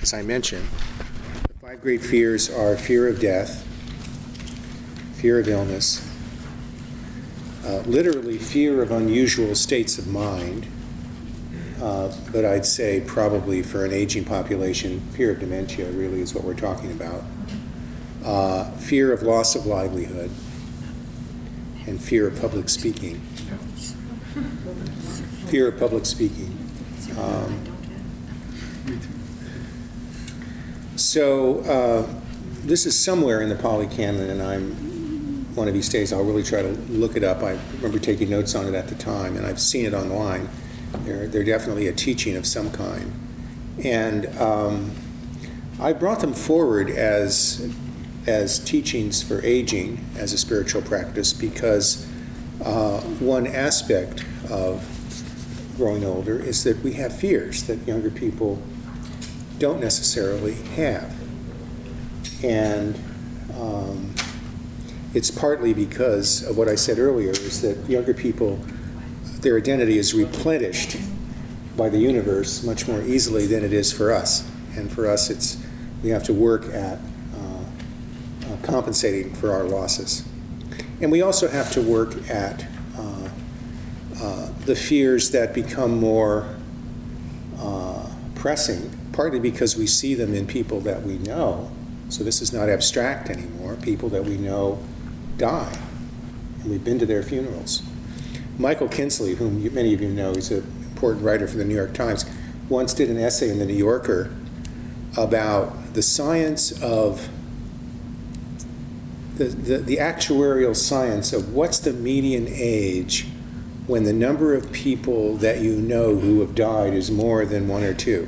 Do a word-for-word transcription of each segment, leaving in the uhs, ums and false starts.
as I mentioned, the five great fears are fear of death, fear of illness, uh, literally fear of unusual states of mind, uh, but I'd say probably for an aging population, fear of dementia really is what we're talking about, uh, fear of loss of livelihood, and fear of public speaking. Fear of public speaking. Um, so uh, this is somewhere in the Pali Canon, and I'm one of these days I'll really try to look it up. I remember taking notes on it at the time, and I've seen it online. They're, they're definitely a teaching of some kind. And um, I brought them forward as, as teachings for aging as a spiritual practice because uh, one aspect of growing older is that we have fears that younger people don't necessarily have. And um, it's partly because of what I said earlier, is that younger people, their identity is replenished by the universe much more easily than it is for us. And for us, it's we have to work at uh, uh, compensating for our losses. And we also have to work at uh, uh, the fears that become more uh, pressing, partly because we see them in people that we know. So this is not abstract anymore. People that we know die, and we've been to their funerals. Michael Kinsley, whom you, many of you know, he's an important writer for the New York Times, once did an essay in the New Yorker about the science of the, the, the actuarial science of what's the median age when the number of people that you know who have died is more than one or two.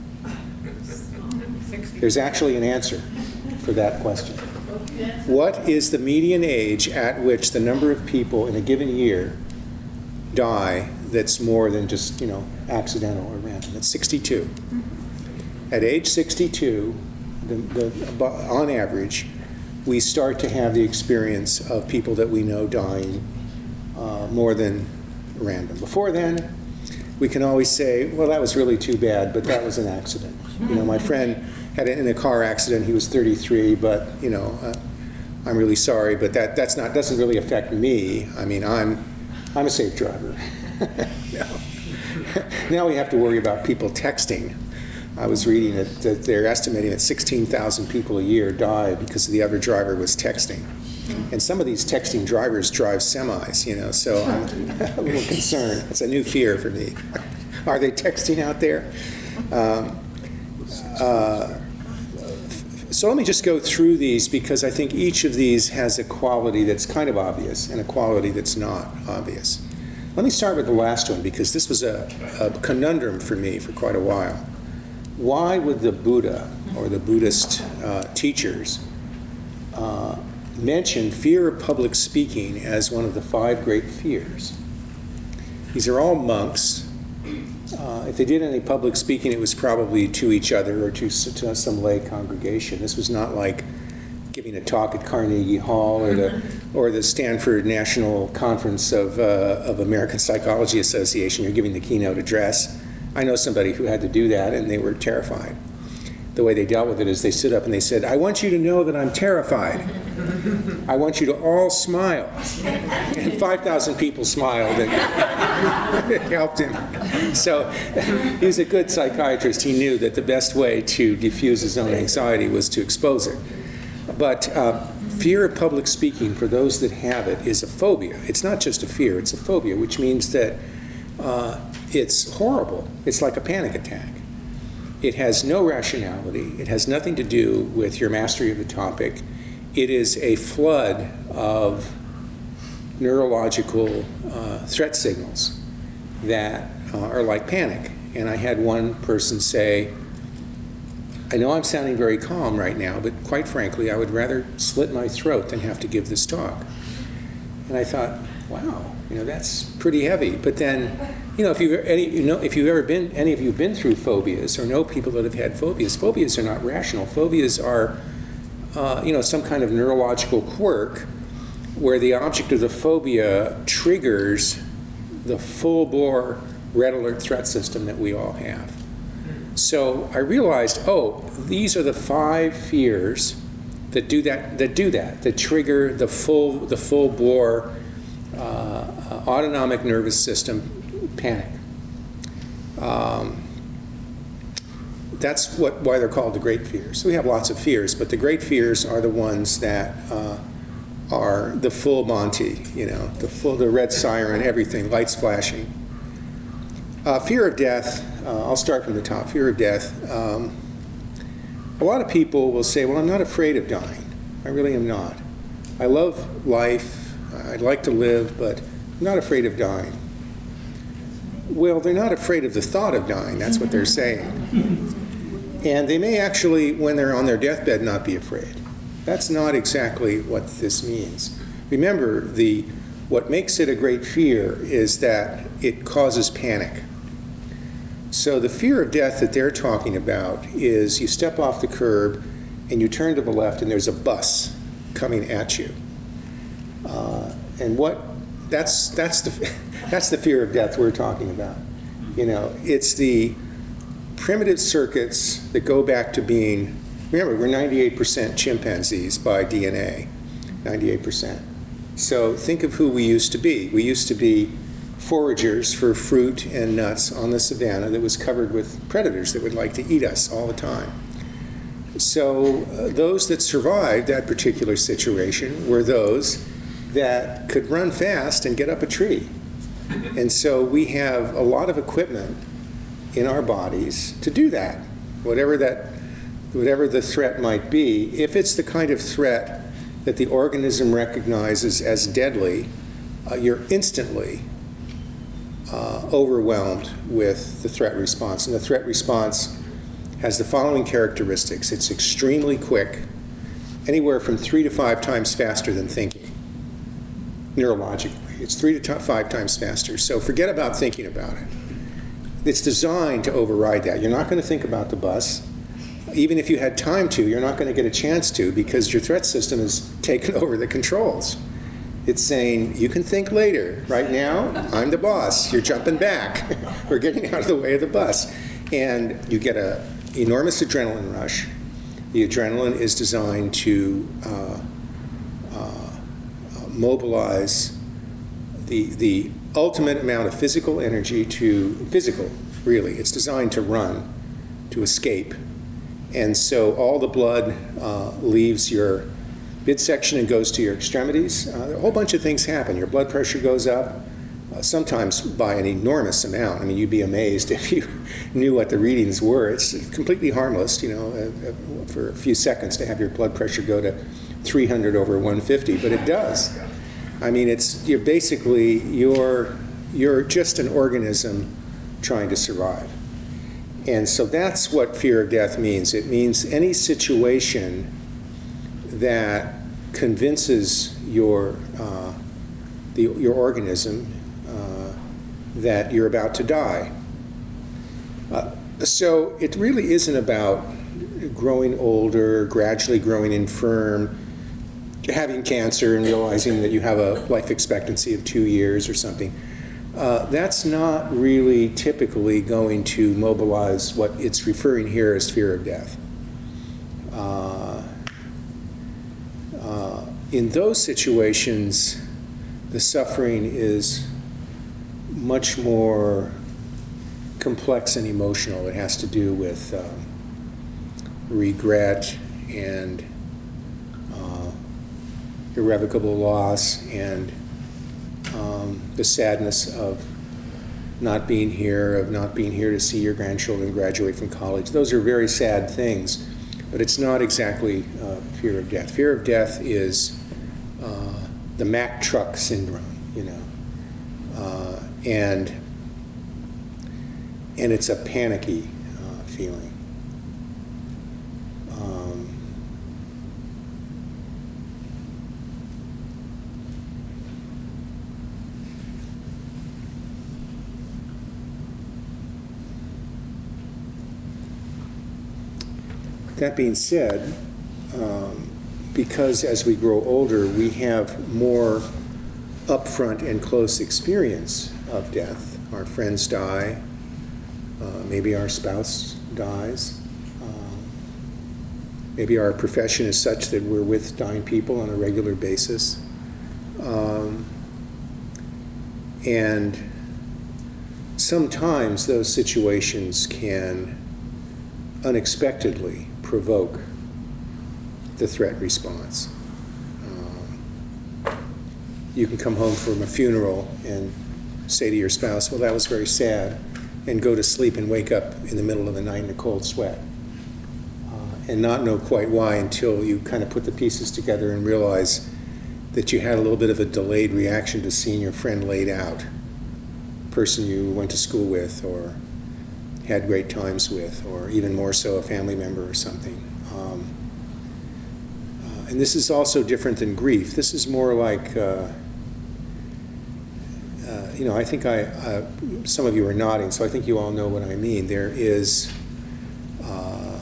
There's actually an answer for that question. What is the median age at which the number of people in a given year die that's more than just, you know, accidental or random? It's sixty-two. At age sixty-two, the, the, on average, we start to have the experience of people that we know dying uh, more than random. Before then, we can always say, well, that was really too bad, but that was an accident. You know, my friend had it in a car accident. He was thirty-three, but, you know, uh, I'm really sorry, but that that's not doesn't really affect me. I mean, I'm I'm a safe driver. No. Now we have to worry about people texting. I was reading that, that they're estimating that sixteen thousand people a year die because the other driver was texting. And some of these texting drivers drive semis, you know, so I'm a little concerned. It's a new fear for me. Are they texting out there? Um, uh, so let me just go through these because I think each of these has a quality that's kind of obvious and a quality that's not obvious. Let me start with the last one because this was a, a conundrum for me for quite a while. Why would the Buddha or the Buddhist uh, teachers uh, mention fear of public speaking as one of the five great fears? These are all monks. Uh, if they did any public speaking, it was probably to each other or to, to some lay congregation. This was not like giving a talk at Carnegie Hall or the or the Stanford National Conference of uh, of American Psychology Association. You're giving the keynote address. I know somebody who had to do that, and they were terrified. The way they dealt with it is they stood up and they said, "I want you to know that I'm terrified. I want you to all smile." And five thousand people smiled, and it helped him. So he was a good psychiatrist. He knew that the best way to diffuse his own anxiety was to expose it. But uh, fear of public speaking, for those that have it, is a phobia. It's not just a fear, it's a phobia, which means that uh, it's horrible. It's like a panic attack. It has no rationality. It has nothing to do with your mastery of the topic. It is a flood of neurological uh, threat signals that uh, are like panic. And I had one person say, I know I'm sounding very calm right now, but quite frankly, I would rather slit my throat than have to give this talk. And I thought, wow, you know, that's pretty heavy. But then, you know, if you've any, you know, if you've ever been, any of you have been through phobias or know people that have had phobias, phobias are not rational. Phobias are, uh, you know, some kind of neurological quirk where the object of the phobia triggers the full-bore red alert threat system that we all have. So I realized, oh, these are the five fears that do that, that do that, that trigger the full, the full bore uh, autonomic nervous system panic. Um, that's what why they're called the great fears. So we have lots of fears, but the great fears are the ones that uh, are the full Monty, you know, the full, the red siren, everything, lights flashing. Uh, fear of death. Uh, I'll start from the top. Fear of death. Um, a lot of people will say, well, I'm not afraid of dying. I really am not. I love life. I'd like to live, but I'm not afraid of dying. Well, they're not afraid of the thought of dying. That's what they're saying. And they may actually, when they're on their deathbed, not be afraid. That's not exactly what this means. Remember, the what makes it a great fear is that it causes panic. So the fear of death that they're talking about is you step off the curb and you turn to the left and there's a bus coming at you. Uh, and what that's that's the that's the fear of death we're talking about. You know, it's the primitive circuits that go back to being, remember, we're ninety-eight percent chimpanzees by D N A, ninety-eight percent. So think of who we used to be. We used to be foragers for fruit and nuts on the savannah that was covered with predators that would like to eat us all the time. So uh, those that survived that particular situation were those that could run fast and get up a tree. And so we have a lot of equipment in our bodies to do that, whatever that, whatever the threat might be. If it's the kind of threat that the organism recognizes as deadly, uh, you're instantly uh, overwhelmed with the threat response. And the threat response has the following characteristics. It's extremely quick, anywhere from three to five times faster than thinking, neurologically. It's three to five times faster. So forget about thinking about it. It's designed to override that. You're not going to think about the bus. Even if you had time to, you're not going to get a chance to because your threat system has taken over the controls. It's saying, you can think later. Right now, I'm the boss. You're jumping back. We're getting out of the way of the bus. And you get an enormous adrenaline rush. The adrenaline is designed to uh, uh, mobilize the, the ultimate amount of physical energy to, physical, really. It's designed to run, to escape. And so all the blood uh, leaves your midsection and goes to your extremities. Uh, a whole bunch of things happen. Your blood pressure goes up, uh, sometimes by an enormous amount. I mean, you'd be amazed if you knew what the readings were. It's completely harmless, you know, uh, for a few seconds to have your blood pressure go to three hundred over one fifty, but it does. I mean, it's you're basically, you're, you're just an organism trying to survive. And so that's what fear of death means. It means any situation that convinces your, uh, the, your organism uh, that you're about to die. Uh, so it really isn't about growing older, gradually growing infirm, having cancer and realizing that you have a life expectancy of two years or something. Uh, that's not really typically going to mobilize what it's referring here as fear of death. Uh, uh, in those situations, the suffering is much more complex and emotional. It has to do with um, regret and uh, irrevocable loss and Um, the sadness of not being here, of not being here to see your grandchildren graduate from college. Those are very sad things, but it's not exactly uh, fear of death. Fear of death is uh, the Mack truck syndrome, you know, uh, and and it's a panicky uh, feeling. Um, That being said, um, because as we grow older, we have more upfront and close experience of death. Our friends die, uh, maybe our spouse dies. Um, maybe our profession is such that we're with dying people on a regular basis. Um, and sometimes those situations can unexpectedly provoke the threat response. Um, you can come home from a funeral and say to your spouse, well, that was very sad, and go to sleep and wake up in the middle of the night in a cold sweat, uh, and not know quite why until you kind of put the pieces together and realize that you had a little bit of a delayed reaction to seeing your friend laid out, person you went to school with or had great times with, or even more so a family member or something. Um, uh, and this is also different than grief. This is more like, uh, uh, you know, I think I, uh, some of you are nodding, so I think you all know what I mean. There is uh,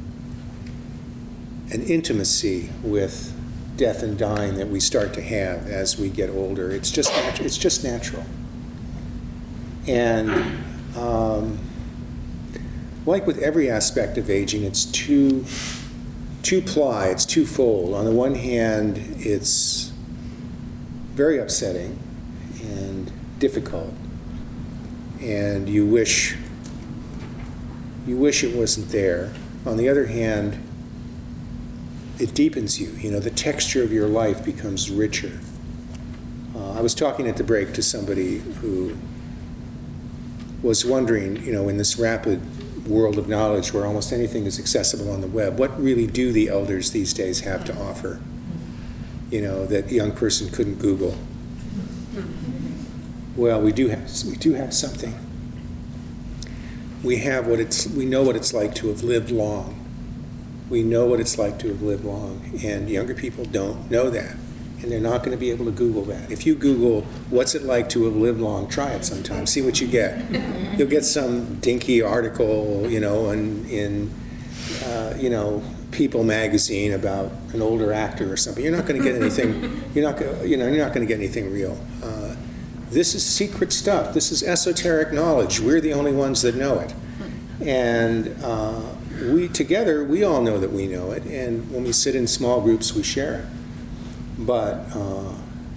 an intimacy with death and dying that we start to have as we get older. It's just natu- it's just natural. And um, like with every aspect of aging, it's two, two ply, it's twofold. On the one hand, it's very upsetting and difficult, and you wish you wish it wasn't there. On the other hand, it deepens you. You know, the texture of your life becomes richer. Uh, I was talking at the break to somebody who was wondering, you know, in this rapid world of knowledge where almost anything is accessible on the web, what really do the elders these days have to offer? You know, that a young person couldn't Google. Well, we do have we do have something. We have what it's we know what it's like to have lived long. We know what it's like to have lived long, and younger people don't know that, and they're not going to be able to Google that. If you Google what's it like to have lived long, try it sometime, see what you get. You'll get some dinky article, you know, in, in uh, you know, People magazine about an older actor or something. You're not going to get anything. You're not going, you know, you're not going to get anything real. Uh, this is secret stuff. This is esoteric knowledge. We're the only ones that know it, and. Uh, We together, we all know that we know it, and when we sit in small groups, we share it. But uh,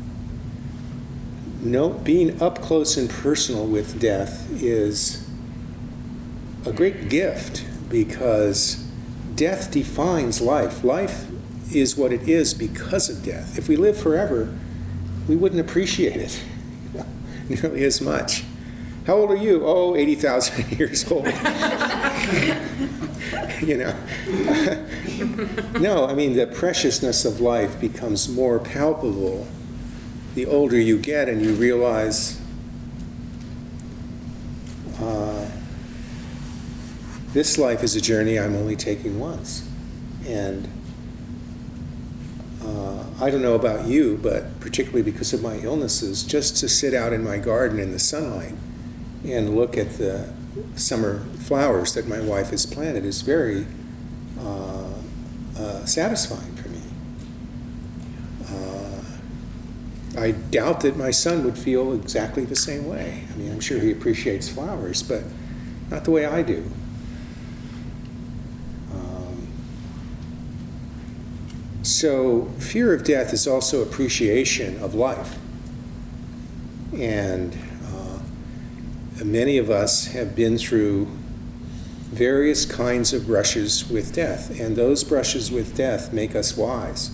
no, being up close and personal with death is a great gift, because death defines life. Life is what it is because of death. If we live forever, we wouldn't appreciate it nearly as much. How old are you? Oh, eighty thousand years old. You know. No, I mean, the preciousness of life becomes more palpable the older you get, and you realize uh, this life is a journey I'm only taking once. And uh, I don't know about you, but particularly because of my illnesses, just to sit out in my garden in the sunlight and look at the summer flowers that my wife has planted is very uh, uh, satisfying for me. Uh, I doubt that my son would feel exactly the same way. I mean, I'm sure he appreciates flowers, but not the way I do. Um, so fear of death is also appreciation of life. And many of us have been through various kinds of brushes with death, and those brushes with death make us wise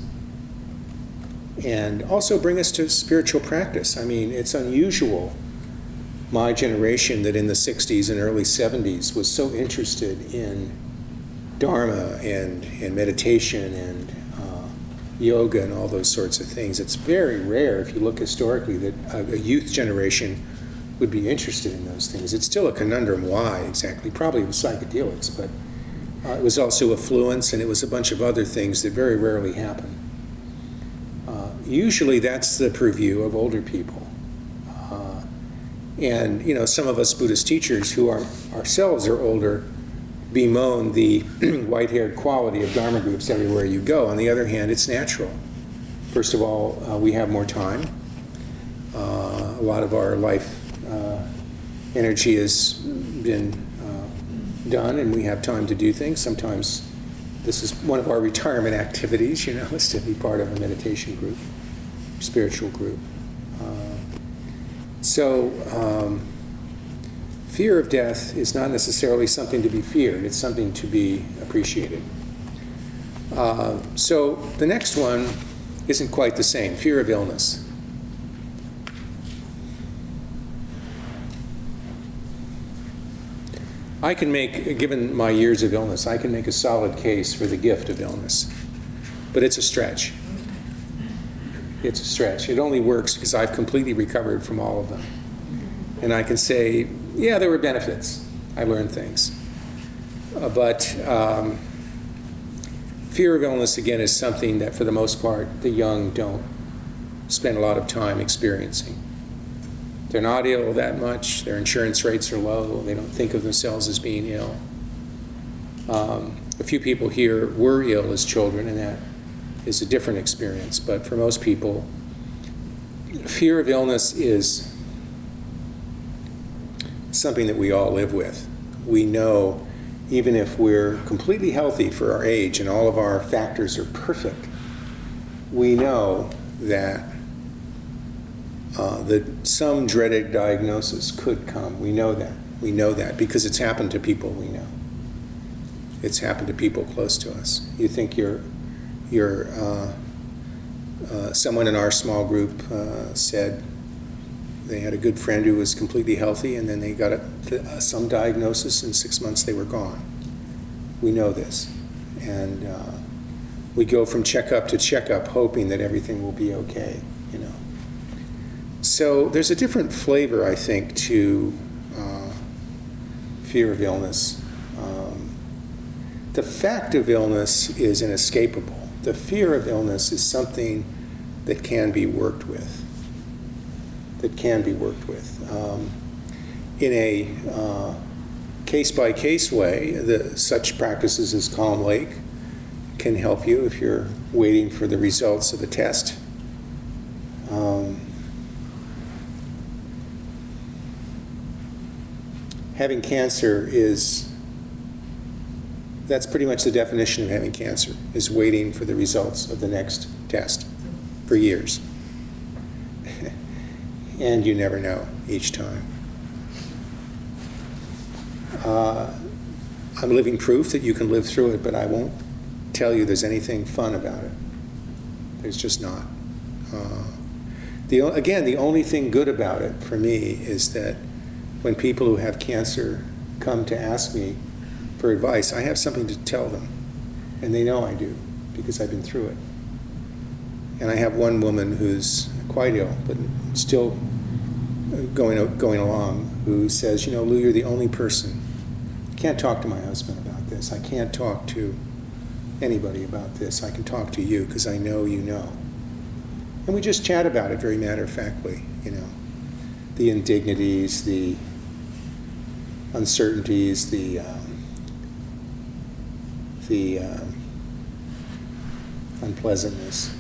and also bring us to spiritual practice. I mean, it's unusual, my generation that in the sixties and early seventies was so interested in Dharma and, and meditation and uh, yoga and all those sorts of things. It's very rare, if you look historically, that a, a youth generation would be interested in those things. It's still a conundrum why exactly. Probably with psychedelics, but uh, it was also affluence, and it was a bunch of other things that very rarely happen. Uh, usually that's the purview of older people. Uh, and, you know, some of us Buddhist teachers who are ourselves are older bemoan the white-haired quality of Dharma groups everywhere you go. On the other hand, it's natural. First of all, uh, we have more time. Uh, a lot of our life Uh, energy has been uh, done and we have time to do things. Sometimes this is one of our retirement activities, you know, is to be part of a meditation group, spiritual group. Uh, so um, fear of death is not necessarily something to be feared. It's something to be appreciated. Uh, so the next one isn't quite the same, fear of illness. I can make, given my years of illness, I can make a solid case for the gift of illness. But it's a stretch. It's a stretch. It only works because I've completely recovered from all of them. And I can say, yeah, there were benefits. I learned things. Uh, but um, fear of illness, again, is something that, for the most part, the young don't spend a lot of time experiencing. They're not ill that much. Their insurance rates are low. They don't think of themselves as being ill. Um, a few people here were ill as children, and that is a different experience. But for most people, fear of illness is something that we all live with. We know, even if we're completely healthy for our age and all of our factors are perfect, we know that Uh, that some dreaded diagnosis could come. We know that. We know that because it's happened to people we know. It's happened to people close to us. You think you're, you're uh, uh, someone in our small group uh, said they had a good friend who was completely healthy, and then they got a, uh, some diagnosis, and six months they were gone. We know this. And uh, we go from checkup to checkup hoping that everything will be okay, you know. So there's a different flavor, I think, to uh, fear of illness. Um, the fact of illness is inescapable. The fear of illness is something that can be worked with, that can be worked with. Um, in a uh, case-by-case way, the, such practices as Calm Lake can help you if you're waiting for the results of a test. Um, Having cancer is, that's pretty much the definition of having cancer, is waiting for the results of the next test for years. And you never know each time. Uh, I'm living proof that you can live through it, but I won't tell you there's anything fun about it. There's just not. Uh, the, again, the only thing good about it for me is that when people who have cancer come to ask me for advice, I have something to tell them. And they know I do, because I've been through it. And I have one woman who's quite ill, but still going, going along, who says, you know, Lou, you're the only person. I can't talk to my husband about this. I can't talk to anybody about this. I can talk to you, because I know you know. And we just chat about it very matter-of-factly, you know. The indignities, the uncertainties, the um, the um, unpleasantness.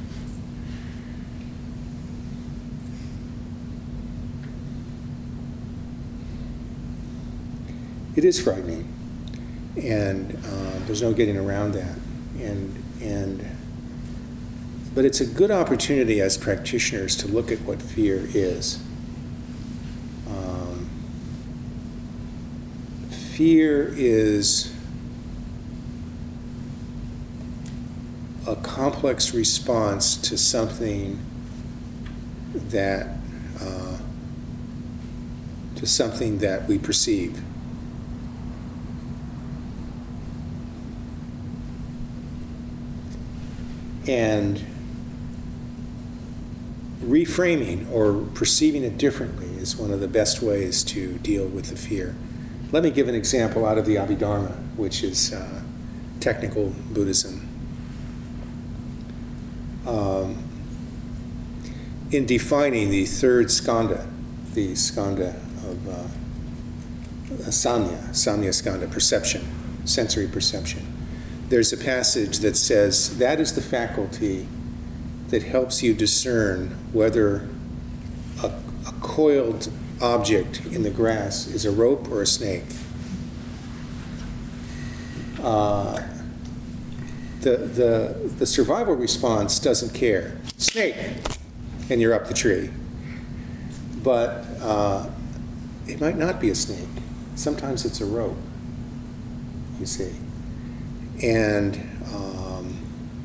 It is frightening, and uh, there's no getting around that. And and but it's a good opportunity as practitioners to look at what fear is. Fear is a complex response to something that uh, to something that we perceive. And reframing or perceiving it differently is one of the best ways to deal with the fear. Let me give an example out of the Abhidharma, which is uh, technical Buddhism. Um, in defining the third skandha, the skandha of uh, samya, samya skandha, perception, sensory perception, there's a passage that says that is the faculty that helps you discern whether a, a coiled object in the grass is a rope or a snake. uh, the, the, the survival response doesn't care. Snake, and you're up the tree. But uh, it might not be a snake. Sometimes it's a rope, you see. And um,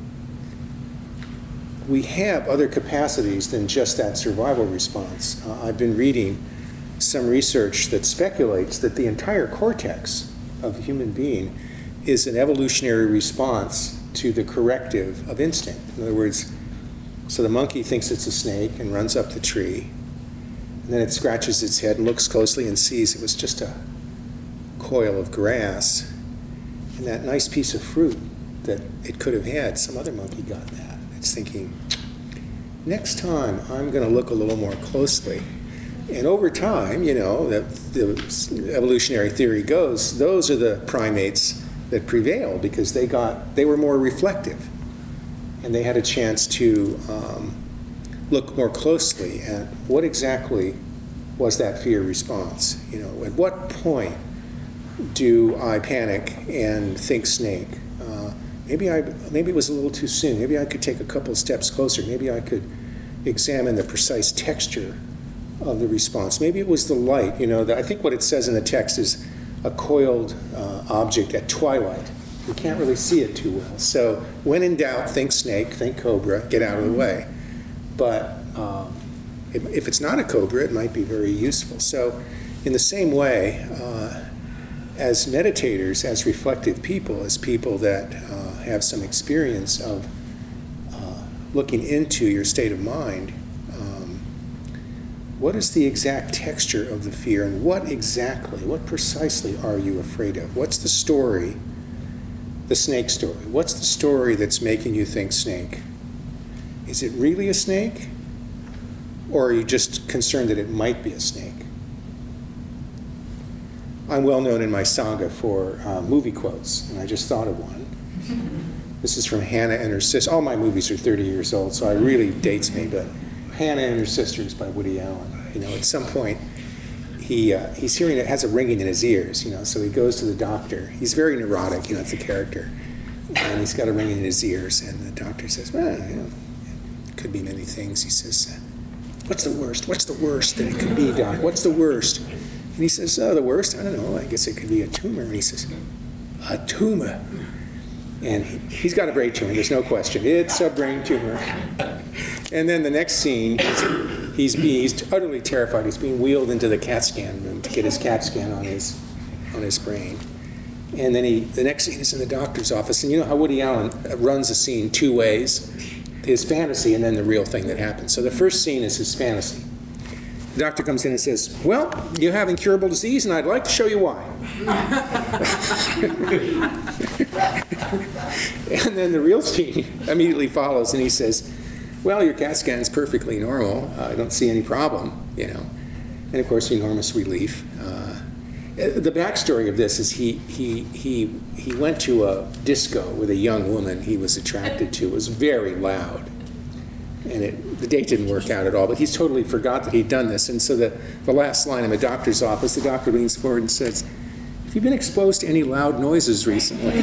we have other capacities than just that survival response. Uh, I've been reading some research that speculates that the entire cortex of a human being is an evolutionary response to the corrective of instinct. In other words, so the monkey thinks it's a snake and runs up the tree, and then it scratches its head and looks closely and sees it was just a coil of grass, and that nice piece of fruit that it could have had, some other monkey got that. It's thinking, next time I'm going to look a little more closely. And over time, you know, the, the evolutionary theory goes, those are the primates that prevail because they got, they were more reflective, and they had a chance to um, look more closely at what exactly was that fear response. You know, at what point do I panic and think snake? Uh, maybe I, maybe it was a little too soon. Maybe I could take a couple steps closer. Maybe I could examine the precise texture of the response. Maybe it was the light. You know, the, I think what it says in the text is a coiled uh, object at twilight. You can't really see it too well. So when in doubt, think snake, think cobra, get out of the way. But um, if, if it's not a cobra, it might be very useful. So in the same way, uh, as meditators, as reflective people, as people that uh, have some experience of uh, looking into your state of mind, um, what is the exact texture of the fear, and what exactly, what precisely are you afraid of? What's the story, the snake story? What's the story that's making you think snake? Is it really a snake? Or are you just concerned that it might be a snake? I'm well known in my Sangha for uh, movie quotes, and I just thought of one. This is from Hannah and her sister. All my movies are thirty years old, so it really dates me, but Hannah and Her Sisters by Woody Allen. You know, at some point, he uh, he's hearing it has a ringing in his ears, you know, so he goes to the doctor. He's very neurotic, you know, it's a character. And he's got a ringing in his ears, and the doctor says, well, you know, it could be many things. He says, what's the worst? What's the worst that it could be, Doc? What's the worst? And he says, oh, the worst? I don't know, I guess it could be a tumor. And he says, a tumor? And he, he's got a brain tumor, there's no question. It's a brain tumor. And then the next scene, he's, he's, being, he's utterly terrified. He's being wheeled into the CAT scan room to get his CAT scan on his, on his brain. And then he, the next scene is in the doctor's office. And you know how Woody Allen runs a scene two ways, his fantasy and then the real thing that happens. So the first scene is his fantasy. The doctor comes in and says, well, you have incurable disease, and I'd like to show you why. And then the real scene immediately follows, and he says, well, your CAT scan is perfectly normal. Uh, I don't see any problem, you know. And, of course, enormous relief. Uh, the backstory of this is he, he, he, he went to a disco with a young woman he was attracted to. It was very loud. And it, the date didn't work out at all, but he's totally forgot that he'd done this. And so the, the last line in the doctor's office, the doctor leans forward and says, have you been exposed to any loud noises recently?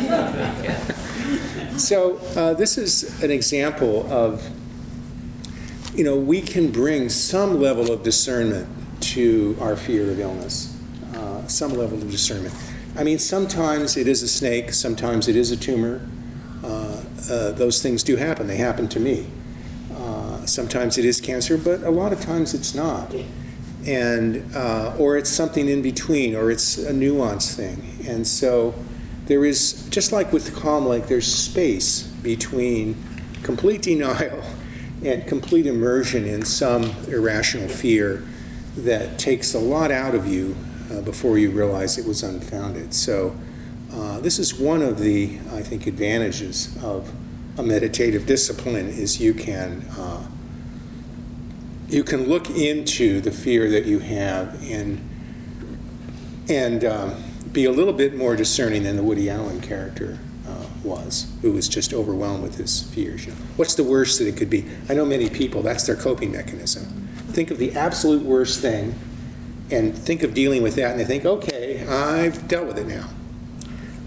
So uh, this is an example of, you know, we can bring some level of discernment to our fear of illness, uh, some level of discernment. I mean, sometimes it is a snake, sometimes it is a tumor. Uh, uh, those things do happen. They happen to me. Sometimes it is cancer, but a lot of times it's not. And, uh, or it's something in between, or it's a nuanced thing. And so there is, just like with Calm Lake, there's space between complete denial and complete immersion in some irrational fear that takes a lot out of you uh, before you realize it was unfounded. So uh, this is one of the, I think, advantages of a meditative discipline is you can uh, you can look into the fear that you have and and um, be a little bit more discerning than the Woody Allen character uh, was, who was just overwhelmed with his fears. You know, what's the worst that it could be? I know many people, that's their coping mechanism. Think of the absolute worst thing and think of dealing with that, and they think, okay, I've dealt with it now.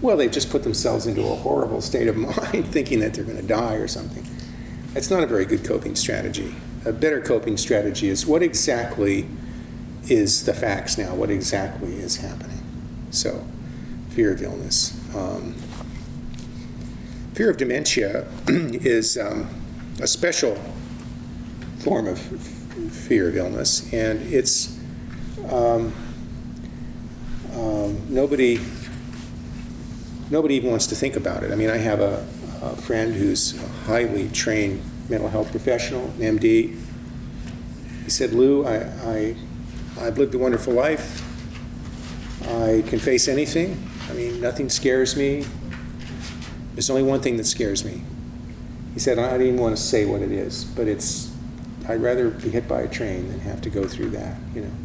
Well, they've just put themselves into a horrible state of mind thinking that they're going to die or something. That's not a very good coping strategy. A better coping strategy is what exactly is the facts now, what exactly is happening. So, fear of illness. Um, fear of dementia is um, a special form of fear of illness, and it's um, um, nobody nobody even wants to think about it. I mean, I have a, a friend who's a highly trained mental health professional, an M D. He said, Lou, I, I, I've lived a wonderful life. I can face anything. I mean, nothing scares me. There's only one thing that scares me. He said, I don't even want to say what it is, but it's, I'd rather be hit by a train than have to go through that, you know.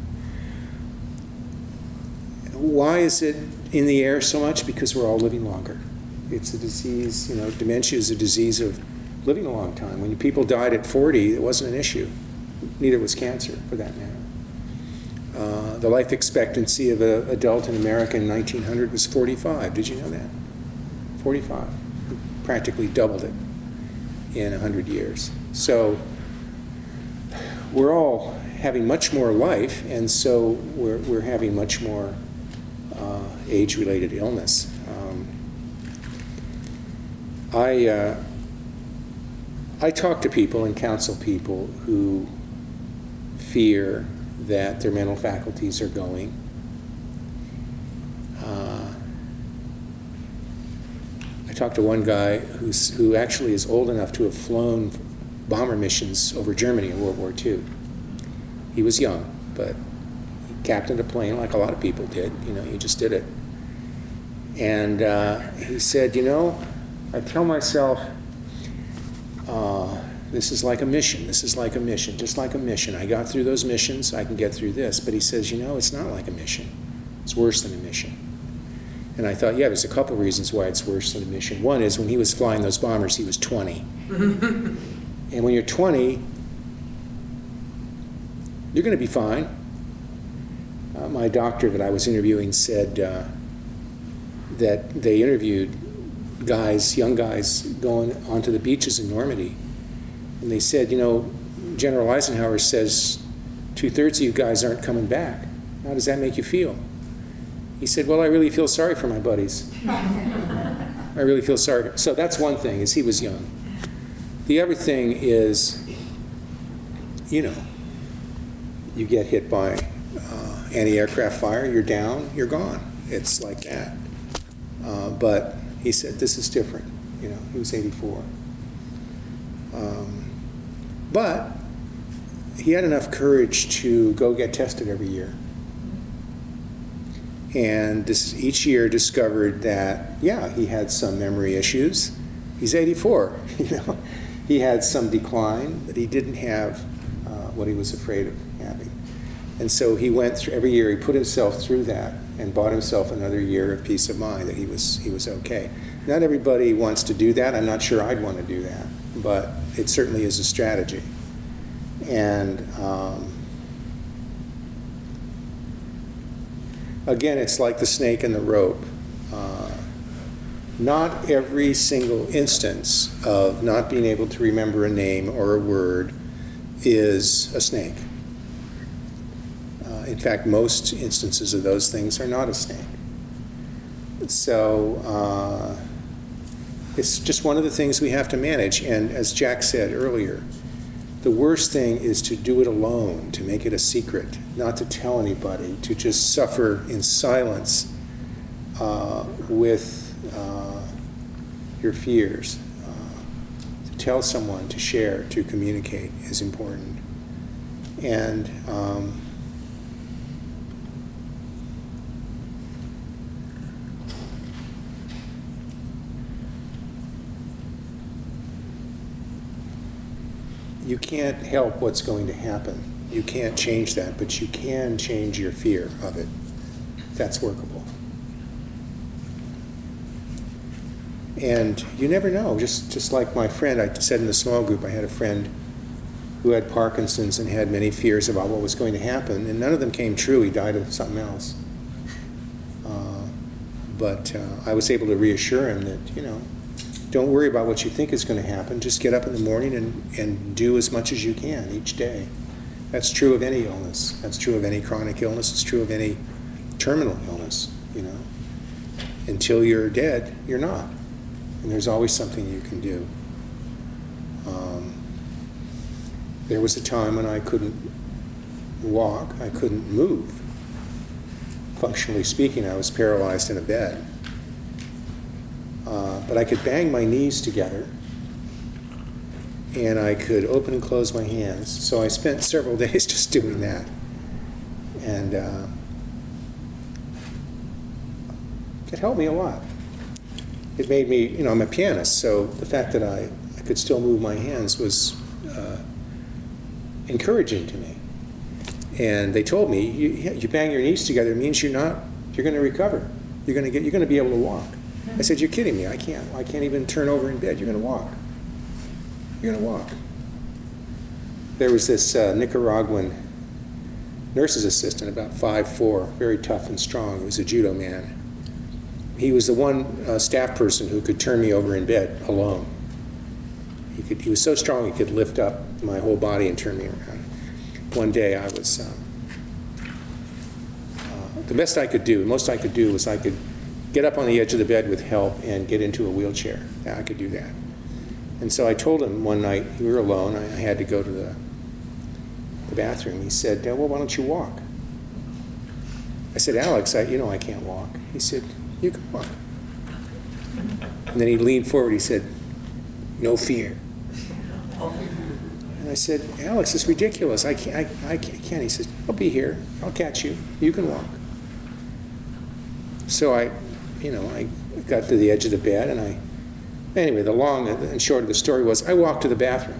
Why is it in the air so much? Because we're all living longer. It's a disease, you know, dementia is a disease of living a long time. When people died at forty, it wasn't an issue. Neither was cancer, for that matter. Uh, the life expectancy of an adult in America in nineteen hundred was forty-five. Did you know that? forty-five. Practically doubled it in one hundred years. So we're all having much more life, and so we're, we're having much more uh, age-related illness. Um, I, uh, I talk to people and counsel people who fear that their mental faculties are going. Uh, I talked to one guy who's, who actually is old enough to have flown bomber missions over Germany in World War Two. He was young, but he captained a plane like a lot of people did. You know, he just did it. And uh, he said, you know, I tell myself, uh, this is like a mission. This is like a mission, just like a mission. I got through those missions. I can get through this. But he says, you know, it's not like a mission. It's worse than a mission. And I thought, yeah, there's a couple reasons why it's worse than a mission. One is when he was flying those bombers, he was twenty. And when you're twenty, you're going to be fine. Uh, my doctor that I was interviewing said uh, that they interviewed guys, young guys, going onto the beaches in Normandy. And they said, you know, General Eisenhower says two-thirds of you guys aren't coming back. How does that make you feel? He said, well, I really feel sorry for my buddies. I really feel sorry. So that's one thing, is he was young. The other thing is, you know, you get hit by uh, anti-aircraft fire, you're down, you're gone. It's like that. Uh, but he said, this is different. You know, he was eighty-four. Um, but he had enough courage to go get tested every year. And this each year discovered that, yeah, he had some memory issues. He's eighty-four, you know. He had some decline, but he didn't have uh, what he was afraid of having. And so he went through, every year he put himself through that and bought himself another year of peace of mind that he was, he was okay. Not everybody wants to do that. I'm not sure I'd want to do that, but it certainly is a strategy. And um, again, it's like the snake and the rope. Uh, not every single instance of not being able to remember a name or a word is a snake. Uh, in fact, most instances of those things are not a snake. So uh, it's just one of the things we have to manage. And as Jack said earlier, the worst thing is to do it alone, to make it a secret, not to tell anybody, to just suffer in silence uh, with uh, your fears. Uh, to tell someone, to share, to communicate is important. And um, you can't help what's going to happen. You can't change that, but you can change your fear of it. That's workable. And you never know, just, just like my friend, I said in the small group, I had a friend who had Parkinson's and had many fears about what was going to happen, and none of them came true. He died of something else. Uh, but uh, I was able to reassure him that, you know, don't worry about what you think is going to happen. Just get up in the morning and, and do as much as you can each day. That's true of any illness. That's true of any chronic illness. It's true of any terminal illness, you know. Until you're dead, you're not. And there's always something you can do. Um, there was a time when I couldn't walk, I couldn't move. Functionally speaking, I was paralyzed in a bed. Uh, but I could bang my knees together, and I could open and close my hands. So I spent several days just doing that. And uh, it helped me a lot. It made me, you know, I'm a pianist, so the fact that I, I could still move my hands was uh, encouraging to me. And they told me, you, you bang your knees together, it means you're not, you're going to recover. You're going to get, you're going to be able to walk. I said, you're kidding me. I can't, I can't even turn over in bed. You're going to walk. You're going to walk. There was this uh, Nicaraguan nurse's assistant, about five foot four, very tough and strong. He was a judo man. He was the one uh, staff person who could turn me over in bed alone. He, could, he was so strong he could lift up my whole body and turn me around. One day I was, um, uh, the best I could do, most I could do was I could get up on the edge of the bed with help and get into a wheelchair. Yeah, I could do that. And so I told him one night, we were alone, I, I had to go to the, the bathroom. He said, well, why don't you walk? I said, Alex, I, you know I can't walk. He said, you can walk. And then he leaned forward, he said, no fear. And I said, Alex, it's ridiculous. I can't, I, I can't. He says, I'll be here. I'll catch you. You can walk. So I, you know, I got to the edge of the bed, and I, anyway, the long and short of the story was I walked to the bathroom.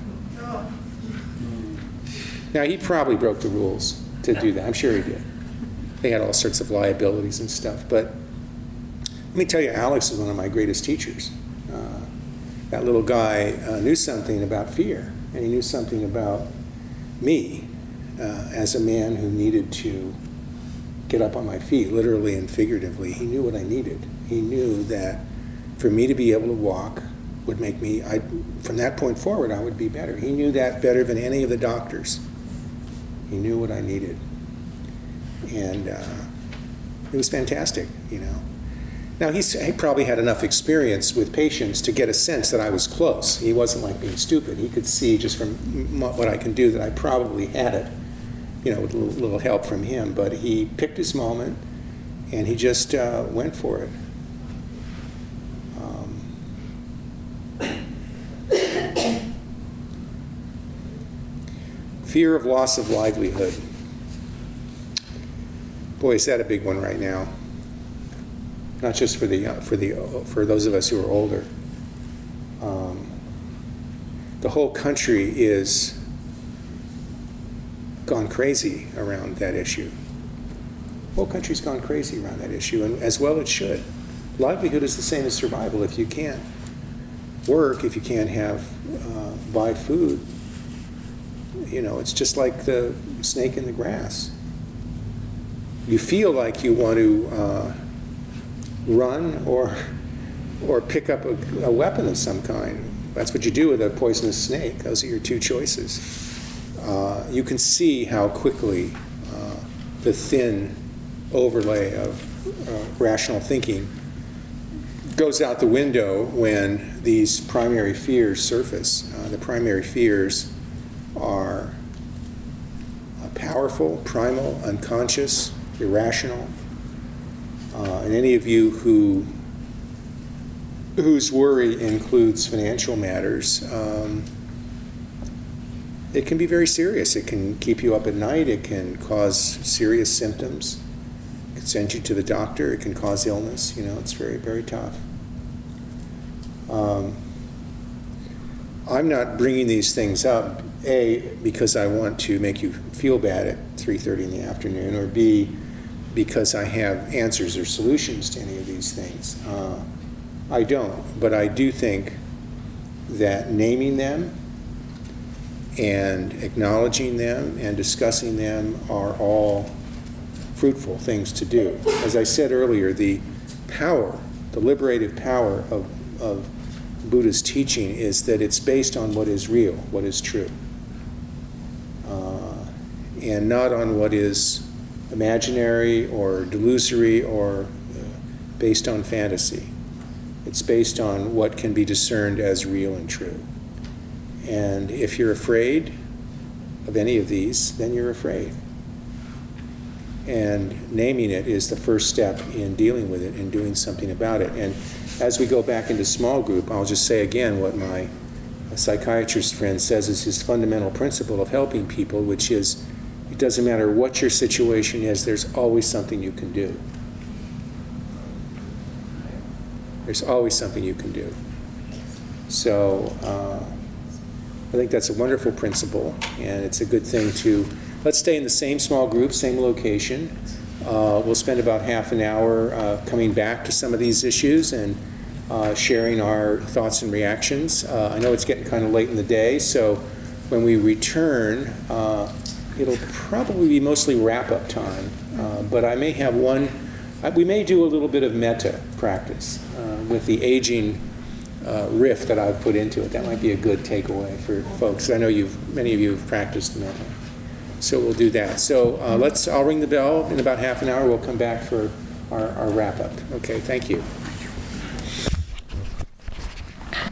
Now, he probably broke the rules to do that. I'm sure he did. They had all sorts of liabilities and stuff. But let me tell you, Alex is one of my greatest teachers. Uh, that little guy uh, knew something about fear, and he knew something about me uh, as a man who needed to get up on my feet, literally and figuratively. He knew what I needed. He knew that for me to be able to walk would make me, I, from that point forward, I would be better. He knew that better than any of the doctors. He knew what I needed. And uh, it was fantastic, you know. Now, he's, he probably had enough experience with patients to get a sense that I was close. He wasn't like being stupid. He could see just from what I can do that I probably had it, you know, with a little, little help from him. But he picked his moment, and he just uh, went for it. Um, fear of loss of livelihood. Boy, is that a big one right now. Not just for the uh, for the uh, for those of us who are older. Um, the whole country is gone crazy around that issue. The whole country's gone crazy around that issue, and as well it should. Livelihood is the same as survival. If you can't work, if you can't have uh, buy food, you know, it's just like the snake in the grass. You feel like you want to uh, run or or pick up a, a weapon of some kind. That's what you do with a poisonous snake. Those are your two choices. Uh, you can see how quickly uh, the thin overlay of uh, rational thinking goes out the window when these primary fears surface. Uh, the primary fears are uh, powerful, primal, unconscious, irrational. Uh, and any of you who whose worry includes financial matters, um, it can be very serious. It can keep you up at night. It can cause serious symptoms. It can send you to the doctor. It can cause illness. You know, it's very, very tough. Um, I'm not bringing these things up, A, because I want to make you feel bad at three thirty in the afternoon, or B, because I have answers or solutions to any of these things. Uh, I don't, but I do think that naming them and acknowledging them and discussing them are all fruitful things to do. As I said earlier, the power, the liberative power of, of Buddha's teaching is that it's based on what is real, what is true, uh, and not on what is imaginary or delusory or uh, based on fantasy. It's based on what can be discerned as real and true. And if you're afraid of any of these, then you're afraid. And naming it is the first step in dealing with it and doing something about it. And as we go back into small group, I'll just say again what my psychiatrist friend says is his fundamental principle of helping people, which is it doesn't matter what your situation is, there's always something you can do. There's always something you can do. So uh, I think that's a wonderful principle, and it's a good thing to, let's stay in the same small group, same location. Uh, we'll spend about half an hour uh, coming back to some of these issues and uh, sharing our thoughts and reactions. Uh, I know it's getting kind of late in the day, so when we return, uh, it'll probably be mostly wrap-up time, uh, but I may have one, we may do a little bit of metta practice uh, with the aging uh, riff that I've put into it. That might be a good takeaway for folks. I know you've, many of you have practiced metta. So we'll do that. So uh, let's, I'll ring the bell in about half an hour. We'll come back for our, our wrap-up. Okay, thank you.